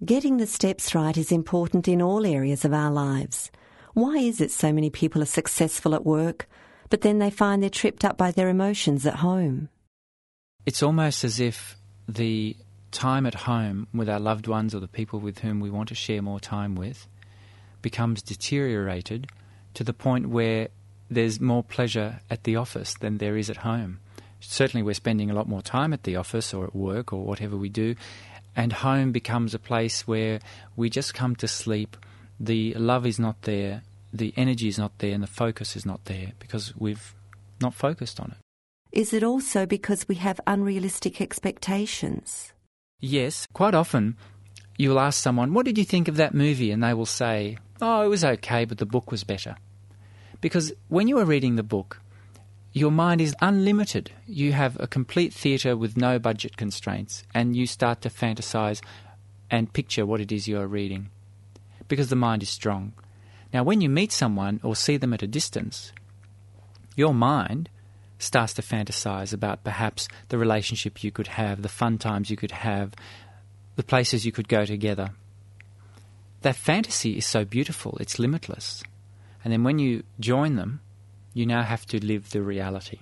Getting the steps right is important in all areas of our lives. Why is it so many people are successful at work, but then they find they're tripped up by their emotions at home? It's almost as if the time at home with our loved ones or the people with whom we want to share more time with becomes deteriorated to the point where there's more pleasure at the office than there is at home. Certainly we're spending a lot more time at the office or at work or whatever we do, and home becomes a place where we just come to sleep. The love is not there, the energy is not there, and the focus is not there because we've not focused on it. Is it also because we have unrealistic expectations? Yes. Quite often you'll ask someone, what did you think of that movie? And they will say, oh, it was okay, but the book was better. Because when you are reading the book, your mind is unlimited. You have a complete theatre with no budget constraints, and you start to fantasize and picture what it is you are reading because the mind is strong. Now, when you meet someone or see them at a distance, your mind starts to fantasize about perhaps the relationship you could have, the fun times you could have, the places you could go together. That fantasy is so beautiful, it's limitless. And then when you join them, you now have to live the reality.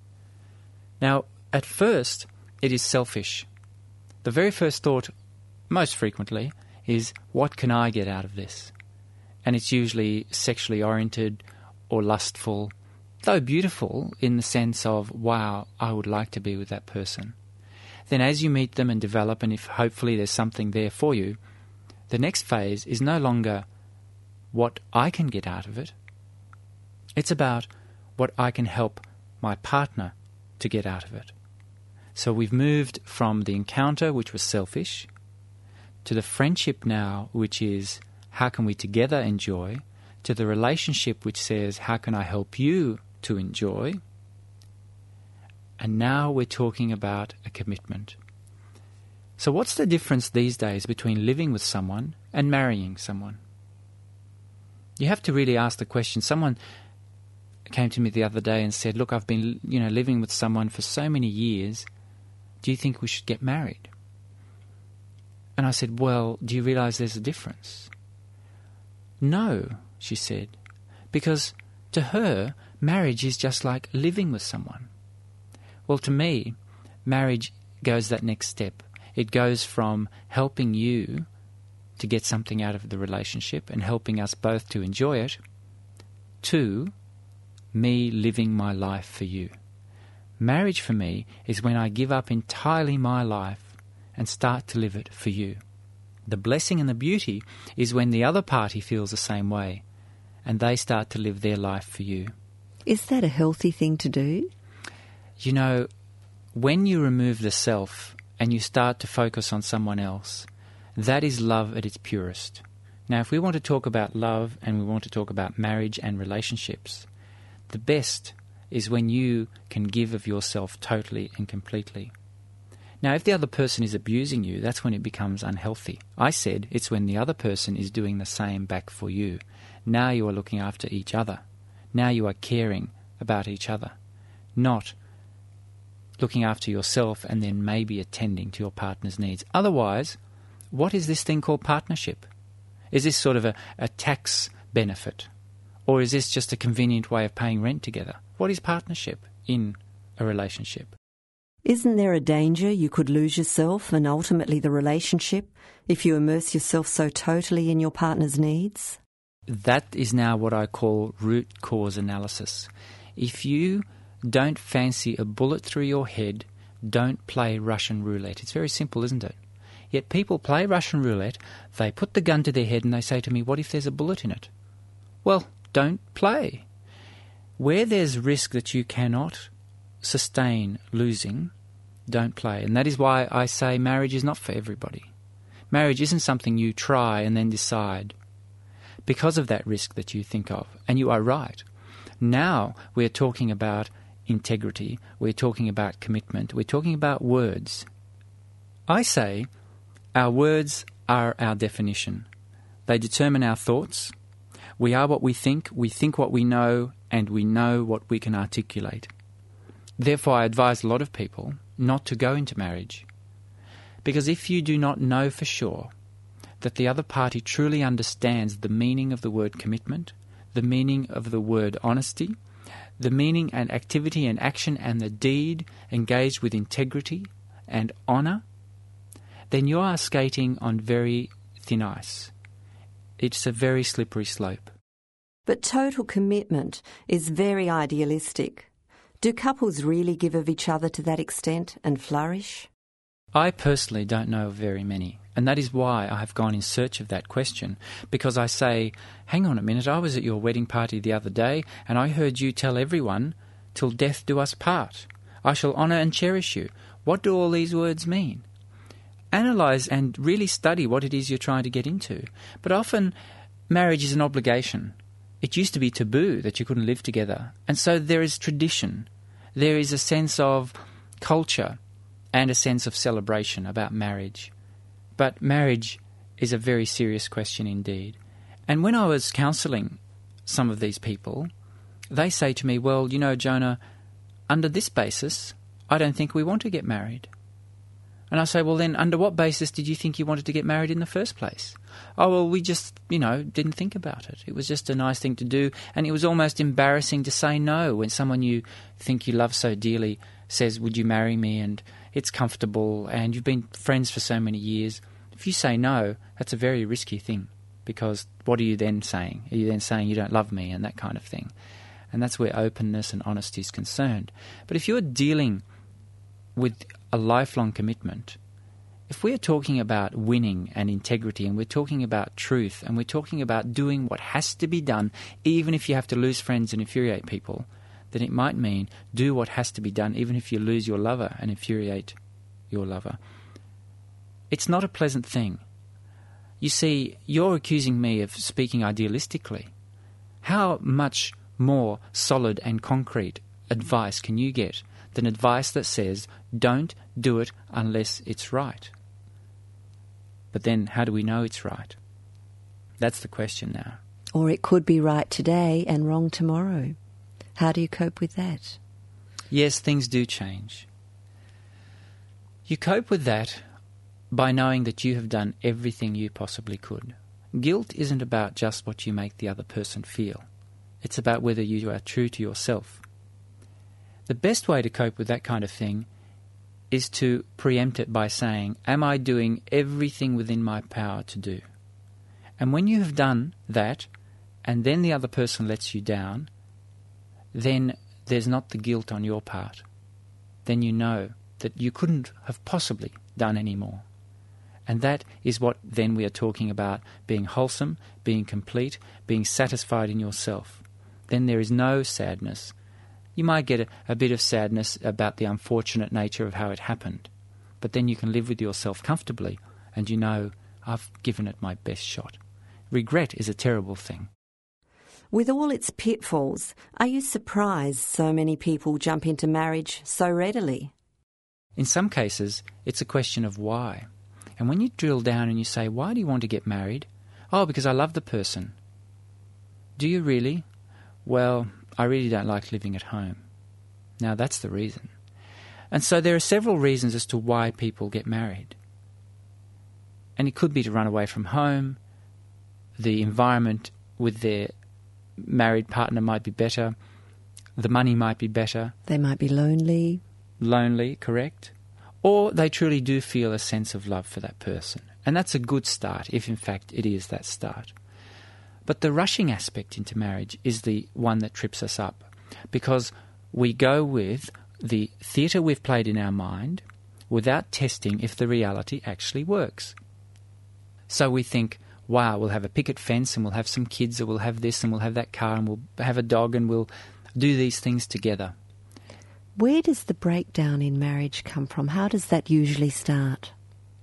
Now, at first, it is selfish. The very first thought, most frequently, is, what can I get out of this? And it's usually sexually oriented or lustful, though beautiful in the sense of, wow, I would like to be with that person. Then as you meet them and develop, and if hopefully there's something there for you, the next phase is no longer what I can get out of it. It's about what I can help my partner to get out of it. So we've moved from the encounter, which was selfish, to the friendship now, which is how can we together enjoy, to the relationship which says how can I help you to enjoy. And now we're talking about a commitment. So what's the difference these days between living with someone and marrying someone? You have to really ask the question. Someone came to me the other day and said, look, I've been living with someone for so many years. Do you think we should get married? And I said, well, do you realize there's a difference? No, she said, because to her, marriage is just like living with someone. Well, to me, marriage goes that next step. It goes from helping you to get something out of the relationship and helping us both to enjoy it to me living my life for you. Marriage for me is when I give up entirely my life and start to live it for you. The blessing and the beauty is when the other party feels the same way and they start to live their life for you. Is that a healthy thing to do? You know, when you remove the self and you start to focus on someone else, that is love at its purest. Now, if we want to talk about love and we want to talk about marriage and relationships, the best is when you can give of yourself totally and completely. Now, if the other person is abusing you, that's when it becomes unhealthy. I said it's when the other person is doing the same back for you. Now you are looking after each other. Now you are caring about each other, not looking after yourself and then maybe attending to your partner's needs. Otherwise, what is this thing called partnership? Is this sort of a tax benefit? Or is this just a convenient way of paying rent together? What is partnership in a relationship? Isn't there a danger you could lose yourself and ultimately the relationship if you immerse yourself so totally in your partner's needs? That is now what I call root cause analysis. If you don't fancy a bullet through your head, don't play Russian roulette. It's very simple, isn't it? Yet people play Russian roulette, they put the gun to their head and they say to me, what if there's a bullet in it? Well, don't play. Where there's risk that you cannot sustain losing, don't play. And that is why I say marriage is not for everybody. Marriage isn't something you try and then decide because of that risk that you think of. And you are right. Now we're talking about integrity, we're talking about commitment, we're talking about words. I say our words are our definition. They determine our thoughts. We are what we think what we know, and we know what we can articulate. Therefore, I advise a lot of people not to go into marriage. Because if you do not know for sure that the other party truly understands the meaning of the word commitment, the meaning of the word honesty, the meaning and activity and action and the deed engaged with integrity and honour, then you are skating on very thin ice. It's a very slippery slope. But total commitment is very idealistic. Do couples really give of each other to that extent and flourish? I personally don't know of very many, and that is why I have gone in search of that question, because I say, hang on a minute, I was at your wedding party the other day and I heard you tell everyone, till death do us part. I shall honour and cherish you. What do all these words mean? Analyse and really study what it is you're trying to get into. But often marriage is an obligation. It used to be taboo that you couldn't live together, and so there is tradition. There is a sense of culture and a sense of celebration about marriage. But marriage is a very serious question indeed. And when I was counselling some of these people, they say to me, well, you know, Jonah, under this basis, I don't think we want to get married. And I say, well, then under what basis did you think you wanted to get married in the first place? Oh, well, we just, didn't think about it. It was just a nice thing to do. And it was almost embarrassing to say no when someone you think you love so dearly says, would you marry me? And it's comfortable and you've been friends for so many years. If you say no, that's a very risky thing, because what are you then saying? Are you then saying you don't love me and that kind of thing? And that's where openness and honesty is concerned. But if you're dealing with a lifelong commitment, if we're talking about winning and integrity, and we're talking about truth, and we're talking about doing what has to be done, even if you have to lose friends and infuriate people, then it might mean do what has to be done even if you lose your lover and infuriate your lover. It's not a pleasant thing. You see, you're accusing me of speaking idealistically. How much more solid and concrete advice can you get than advice that says, don't do it unless it's right? But then how do we know it's right? That's the question now. Or it could be right today and wrong tomorrow. How do you cope with that? Yes, things do change. You cope with that by knowing that you have done everything you possibly could. Guilt isn't about just what you make the other person feel. It's about whether you are true to yourself. The best way to cope with that kind of thing is to preempt it by saying, am I doing everything within my power to do? And when you have done that, and then the other person lets you down, then there's not the guilt on your part. Then you know that you couldn't have possibly done any more. And that is what then we are talking about, being wholesome, being complete, being satisfied in yourself. Then there is no sadness. You might get a bit of sadness about the unfortunate nature of how it happened, but then you can live with yourself comfortably and you know, I've given it my best shot. Regret is a terrible thing. With all its pitfalls, are you surprised so many people jump into marriage so readily? In some cases, it's a question of why. And when you drill down and you say, why do you want to get married? Oh, because I love the person. Do you really? Well, I really don't like living at home. Now that's the reason. And so there are several reasons as to why people get married. And it could be to run away from home. The environment with their married partner might be better. The money might be better. They might be lonely. Lonely, correct. Or they truly do feel a sense of love for that person. And that's a good start, if in fact it is that start. But the rushing aspect into marriage is the one that trips us up, because we go with the theatre we've played in our mind without testing if the reality actually works. So we think, wow, we'll have a picket fence and we'll have some kids, or we'll have this and we'll have that car and we'll have a dog and we'll do these things together. Where does the breakdown in marriage come from? How does that usually start?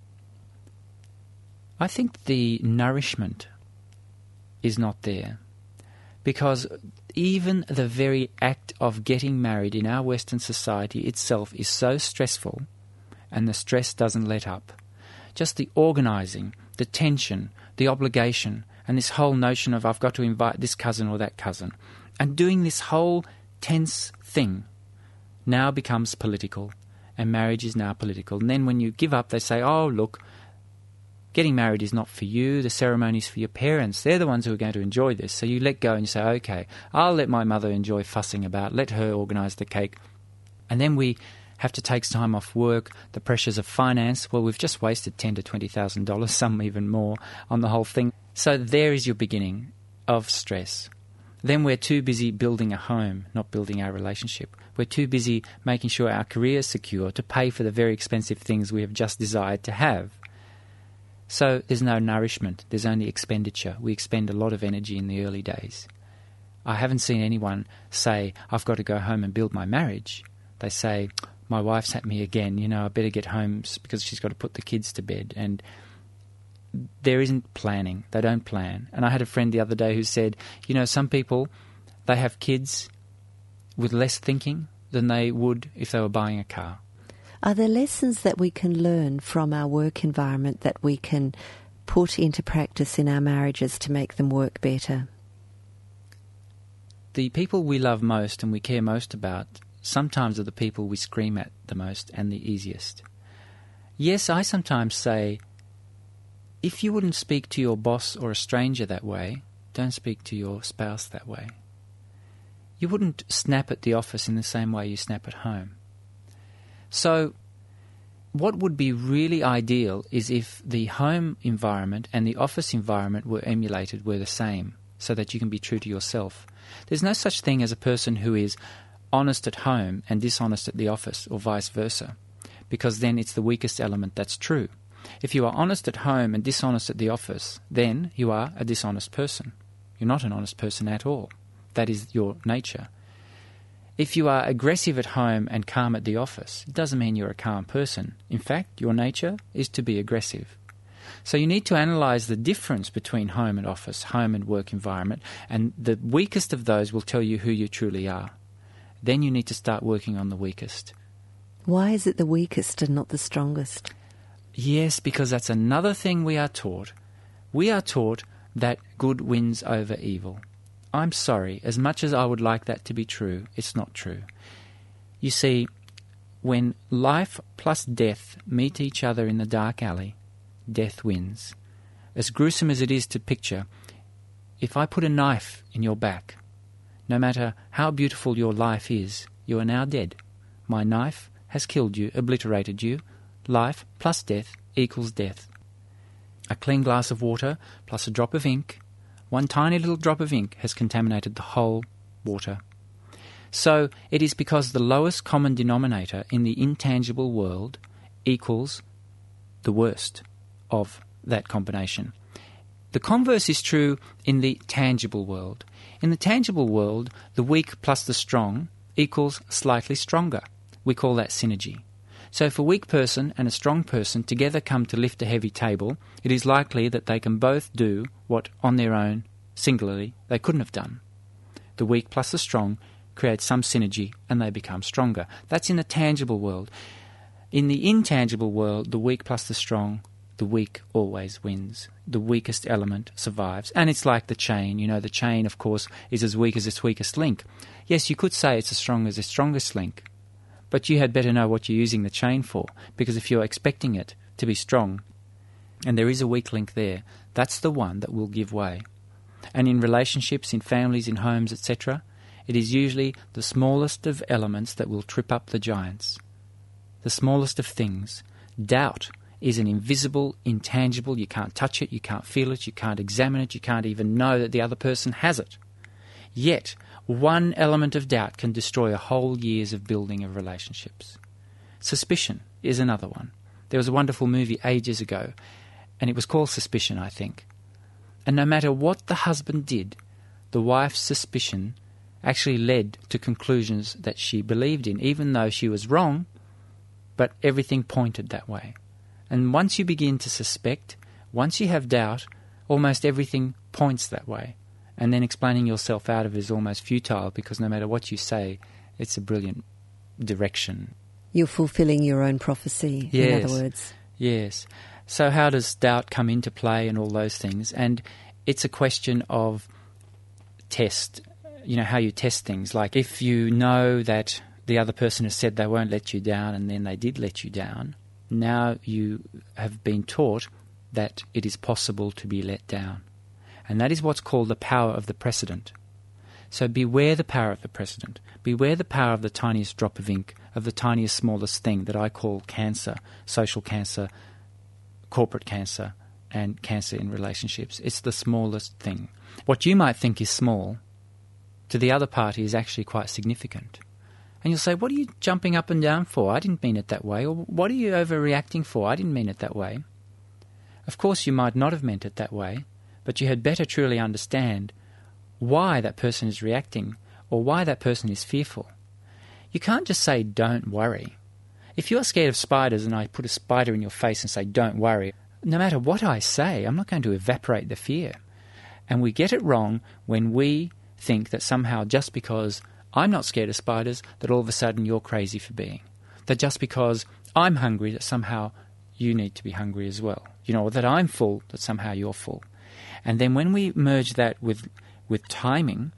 I think the nourishment is not there, because even the very act of getting married in our Western society itself is so stressful, and the stress doesn't let up. Just the organising, the tension, the obligation, and this whole notion of I've got to invite this cousin or that cousin, and doing this whole tense thing now becomes political, and marriage is now political. And then when you give up, they say, oh, look, Getting married is not for you. The ceremony's for your parents. They're the ones who are going to enjoy this. So you let go and you say, okay, I'll let my mother enjoy fussing about. Let her organise the cake. And then we have to take time off work, the pressures of finance. Well, we've just wasted $10,000 to $20,000, some even more, on the whole thing. So there is your beginning of stress. Then we're too busy building a home, not building our relationship. We're too busy making sure our career is secure to pay for the very expensive things we have just desired to have. So there's no nourishment, there's only expenditure. We expend a lot of energy in the early days. I haven't seen anyone say, I've got to go home and build my marriage. They say, my wife's at me again, I better get home because she's got to put the kids to bed. And there isn't planning. They don't plan. And I had a friend the other day who said, some people, they have kids with less thinking than they would if they were buying a car. Are there lessons that we can learn from our work environment that we can put into practice in our marriages to make them work better? The people we love most and we care most about sometimes are the people we scream at the most and the easiest. Yes, I sometimes say, if you wouldn't speak to your boss or a stranger that way, don't speak to your spouse that way. You wouldn't snap at the office in the same way you snap at home. So what would be really ideal is if the home environment and the office environment were emulated, were the same, so that you can be true to yourself. There's no such thing as a person who is honest at home and dishonest at the office, or vice versa, because then it's the weakest element that's true. If you are honest at home and dishonest at the office, then you are a dishonest person. You're not an honest person at all. That is your nature. If you are aggressive at home and calm at the office, it doesn't mean you're a calm person. In fact, your nature is to be aggressive. So you need to analyse the difference between home and office, home and work environment, and the weakest of those will tell you who you truly are. Then you need to start working on the weakest. Why is it the weakest and not the strongest? Yes, because that's another thing we are taught. We are taught that good wins over evil. I'm sorry, as much as I would like that to be true, it's not true. You see, when life plus death meet each other in the dark alley, death wins. As gruesome as it is to picture, if I put a knife in your back, no matter how beautiful your life is, you are now dead. My knife has killed you, obliterated you. Life plus death equals death. A clean glass of water plus a drop of ink, one tiny little drop of ink has contaminated the whole water. So it is because the lowest common denominator in the intangible world equals the worst of that combination. The converse is true in the tangible world. In the tangible world, the weak plus the strong equals slightly stronger. We call that synergy. So if a weak person and a strong person together come to lift a heavy table, it is likely that they can both do what on their own, singularly, they couldn't have done. The weak plus the strong create some synergy and they become stronger. That's in the tangible world. In the intangible world, the weak plus the strong, the weak always wins. The weakest element survives. And it's like the chain. The chain, of course, is as weak as its weakest link. Yes, you could say it's as strong as its strongest link. But you had better know what you're using the chain for, because if you're expecting it to be strong, and there is a weak link there, that's the one that will give way. And in relationships, in families, in homes, etc., it is usually the smallest of elements that will trip up the giants. The smallest of things. Doubt is an invisible, intangible, you can't touch it, you can't feel it, you can't examine it, you can't even know that the other person has it. Yet, one element of doubt can destroy a whole year's of building of relationships. Suspicion is another one. There was a wonderful movie ages ago, and it was called Suspicion, I think. And no matter what the husband did, the wife's suspicion actually led to conclusions that she believed in, even though she was wrong, but everything pointed that way. And once you begin to suspect, once you have doubt, almost everything points that way. And then explaining yourself out of it is almost futile, because no matter what you say, it's a brilliant direction. You're fulfilling your own prophecy, yes. In other words. Yes. So how does doubt come into play and all those things? And it's a question of test, how you test things. Like if you know that the other person has said they won't let you down and then they did let you down, now you have been taught that it is possible to be let down. And that is what's called the power of the precedent. So beware the power of the precedent. Beware the power of the tiniest drop of ink, of the tiniest, smallest thing that I call cancer, social cancer, corporate cancer, and cancer in relationships. It's the smallest thing. What you might think is small, to the other party is actually quite significant. And you'll say, what are you jumping up and down for? I didn't mean it that way. Or what are you overreacting for? I didn't mean it that way. Of course you might not have meant it that way, but you had better truly understand why that person is reacting or why that person is fearful. You can't just say, don't worry. If you're scared of spiders and I put a spider in your face and say, don't worry, no matter what I say, I'm not going to evaporate the fear. And we get it wrong when we think that somehow just because I'm not scared of spiders, that all of a sudden you're crazy for being. That just because I'm hungry, that somehow you need to be hungry as well. Or that I'm full, that somehow you're full. And then when we merge that with timing,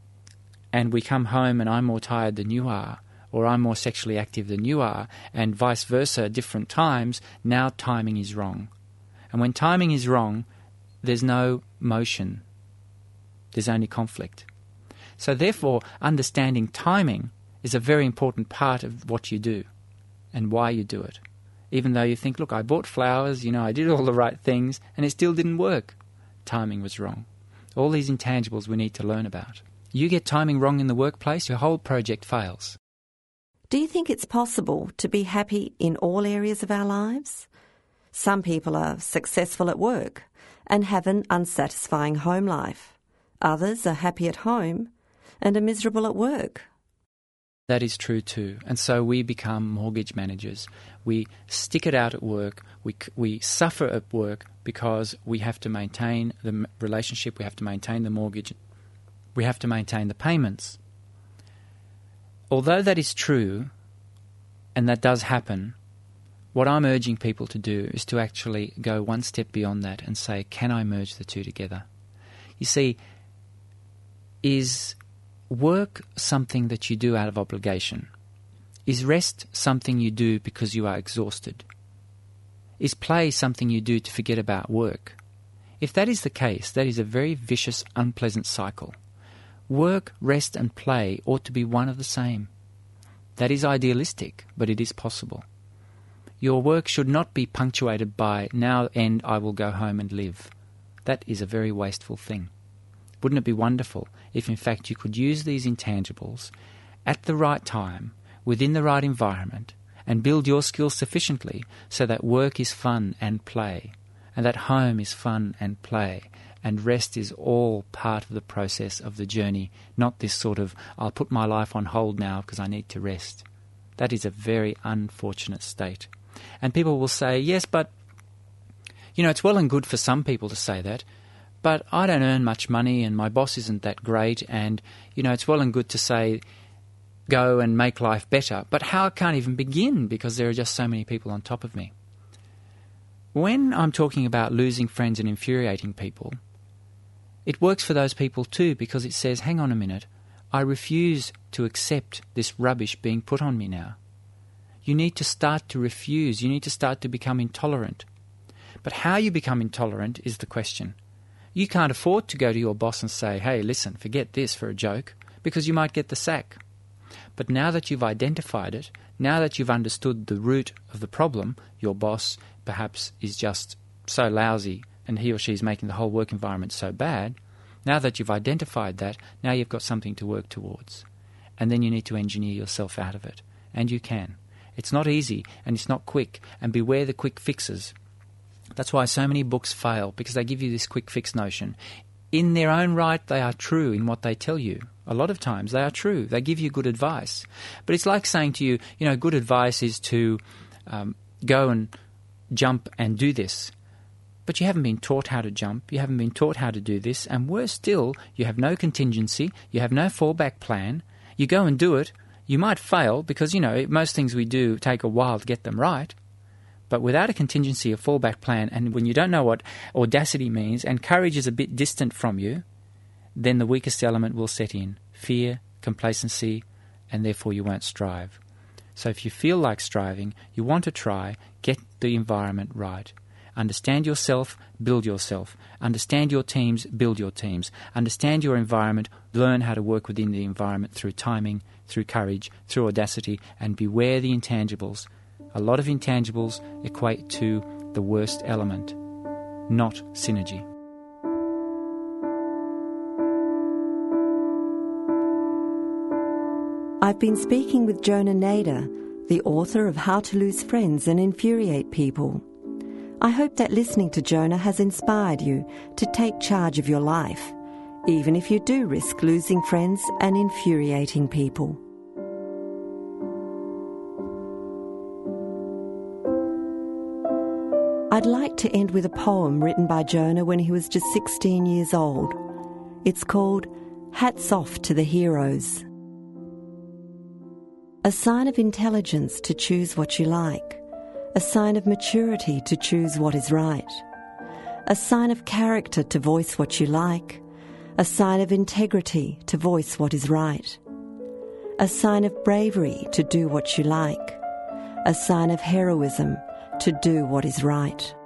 and we come home and I'm more tired than you are, or I'm more sexually active than you are, and vice versa at different times, now timing is wrong. And when timing is wrong, there's no motion. There's only conflict. So therefore, understanding timing is a very important part of what you do and why you do it. Even though you think, look, I bought flowers, I did all the right things, and it still didn't work. Timing was wrong. All these intangibles we need to learn about. You get timing wrong in the workplace, your whole project fails. Do you think it's possible to be happy in all areas of our lives? Some people are successful at work and have an unsatisfying home life. Others are happy at home and are miserable at work. That is true too. And so we become mortgage managers. We stick it out at work. We suffer at work because we have to maintain the relationship, we have to maintain the mortgage, we have to maintain the payments. Although that is true, and that does happen, what I'm urging people to do is to actually go one step beyond that and say, can I merge the two together? You see, is work something that you do out of obligation? Is rest something you do because you are exhausted? Is play something you do to forget about work? If that is the case, that is a very vicious, unpleasant cycle. Work, rest and play ought to be one of the same. That is idealistic, but it is possible. Your work should not be punctuated by, now end, I will go home and live. That is a very wasteful thing. Wouldn't it be wonderful if in fact you could use these intangibles at the right time, within the right environment, and build your skills sufficiently so that work is fun and play, and that home is fun and play, and rest is all part of the process of the journey, not this sort of, I'll put my life on hold now because I need to rest. That is a very unfortunate state. And people will say, yes, but, it's well and good for some people to say that, but I don't earn much money and my boss isn't that great, and, it's well and good to say, go and make life better, but how I can't even begin because there are just so many people on top of me. When I'm talking about losing friends and infuriating people, it works for those people too because it says, hang on a minute, I refuse to accept this rubbish being put on me now. You need to start to refuse. You need to start to become intolerant. But how you become intolerant is the question. You can't afford to go to your boss and say, hey, listen, forget this for a joke, because you might get the sack. But now that you've identified it, now that you've understood the root of the problem, your boss perhaps is just so lousy and he or she is making the whole work environment so bad, now that you've identified that, now you've got something to work towards. And then you need to engineer yourself out of it. And you can. It's not easy and it's not quick, and beware the quick fixes. That's why so many books fail, because they give you this quick fix notion. In their own right, they are true in what they tell you. A lot of times they are true. They give you good advice. But it's like saying to you, good advice is to go and jump and do this. But you haven't been taught how to jump. You haven't been taught how to do this. And worse still, you have no contingency. You have no fallback plan. You go and do it. You might fail because, most things we do take a while to get them right. But without a contingency, a fallback plan, and when you don't know what audacity means and courage is a bit distant from you, then the weakest element will set in. Fear, complacency, and therefore you won't strive. So if you feel like striving, you want to try, get the environment right. Understand yourself, build yourself. Understand your teams, build your teams. Understand your environment, learn how to work within the environment through timing, through courage, through audacity, and beware the intangibles. A lot of intangibles equate to the worst element, not synergy. I've been speaking with Jonah Nader, the author of How to Lose Friends and Infuriate People. I hope that listening to Jonah has inspired you to take charge of your life, even if you do risk losing friends and infuriating people. I'd like to end with a poem written by Jonah when he was just 16 years old. It's called Hats Off to the Heroes. A sign of intelligence to choose what you like. A sign of maturity to choose what is right. A sign of character to voice what you like. A sign of integrity to voice what is right. A sign of bravery to do what you like. A sign of heroism to do what is right.